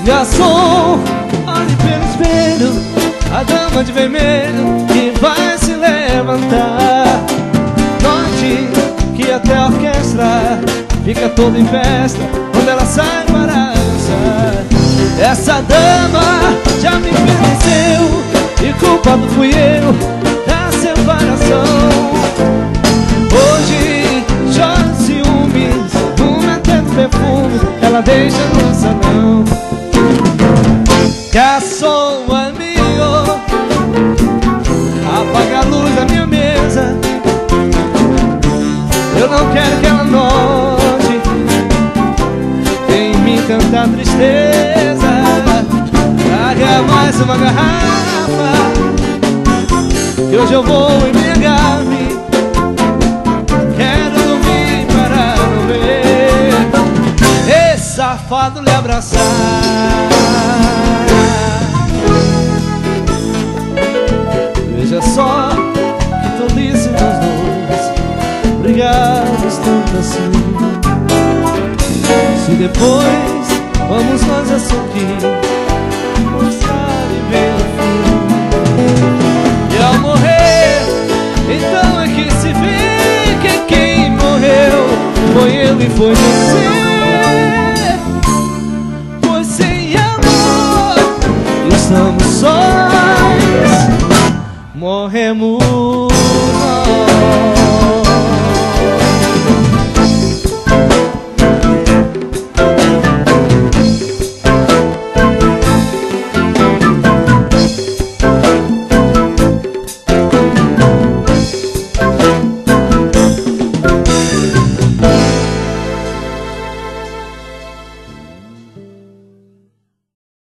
Garçom, olhe pelo espelho, a dama de vermelho que vai se levantar. Note que até a orquestra fica toda em festa quando ela sai para dançar. Essa dama já me pertenceu e culpado fui eu da separação. Hoje chora ciúmes, uma até do perfume ela deixa no salão. Garçom amigo, apaga a luz da minha mesa. Eu não quero que ela note em mim tanta tristeza. Traga mais uma garrafa, que hoje eu vou embriagar-me. Quero dormir para não ver esse safado lhe abraçar. Veja só que tolice nós dois, brigados tanto assim. Se depois vamos nós a sorrir, mostrar e ver o fim. E ao morrer, então é que se vê que quem morreu foi eu e foi você.